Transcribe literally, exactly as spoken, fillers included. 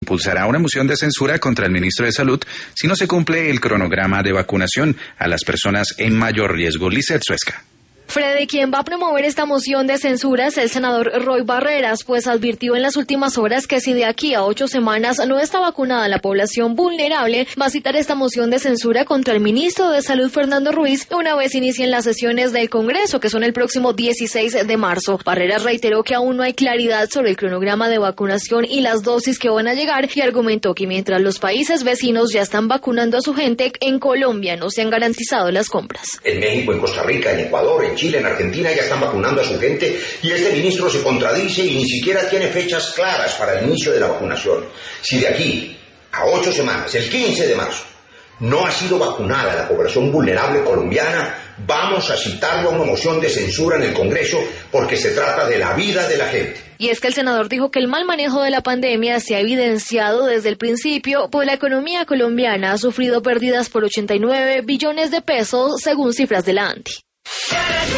impulsará una moción de censura contra el ministro de Salud si no se cumple el cronograma de vacunación a las personas en mayor riesgo. Lizeth Suesca. Freddy, quien va a promover esta moción de censura es el senador Roy Barreras, pues advirtió en las últimas horas que si de aquí a ocho semanas no está vacunada la población vulnerable, va a citar esta moción de censura contra el ministro de Salud, Fernando Ruiz, una vez inicien las sesiones del Congreso, que son el próximo dieciséis de marzo. Barreras reiteró que aún no hay claridad sobre el cronograma de vacunación y las dosis que van a llegar y argumentó que mientras los países vecinos ya están vacunando a su gente, en Colombia no se han garantizado las compras. En México, en Costa Rica, en Ecuador, en Chile, en Argentina ya están vacunando a su gente y este ministro se contradice y ni siquiera tiene fechas claras para el inicio de la vacunación. Si de aquí a ocho semanas, el quince de marzo, no ha sido vacunada la población vulnerable colombiana, vamos a citarlo a una moción de censura en el Congreso porque se trata de la vida de la gente. Y es que el senador dijo que el mal manejo de la pandemia se ha evidenciado desde el principio, pues la economía colombiana ha sufrido pérdidas por ochenta y nueve billones de pesos según cifras de la ANDI.